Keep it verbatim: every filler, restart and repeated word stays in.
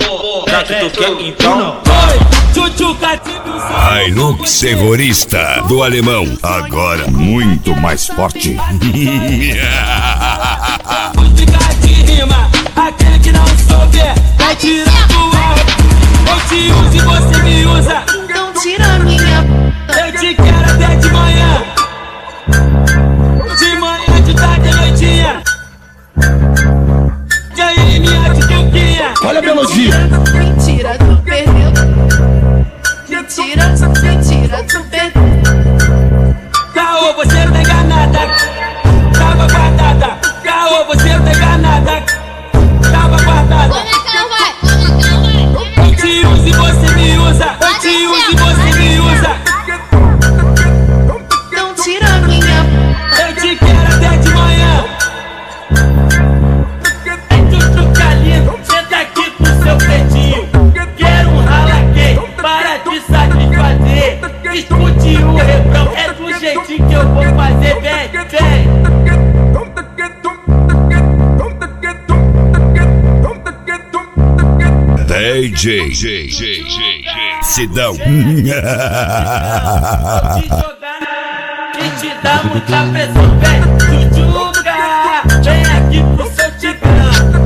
Já que tu quer, então Hilux terrorista do alemão, agora muito mais forte. Música de rima, aquele que não souber vai tirar tua. Eu te uso e você me usa. Então tira minha. Eu te quero até de manhã. De manhã, de tarde, de noitinha. E aí, minha tituquinha. Olha a melodia. Mentira, tu perdeu. Mentira, mentira, tu perdeu. Caô, você não tem nada. Tava guardada. Caô, você não tem nada. Tava guardada. Eu te uso e você me usa. Eu te uso e você me usa. Então tira minha. Eu te quero até de manhã. É tchuchuca lindo, senta aqui com seu pretinho. Quero um rala gay para te satisfazer. Escute o refrão, é do jeitinho que eu vou fazer. Vem, vem. D J Sidão. E te dá muita pressão, vem, tchuchuca. Vem aqui pro seu tigão.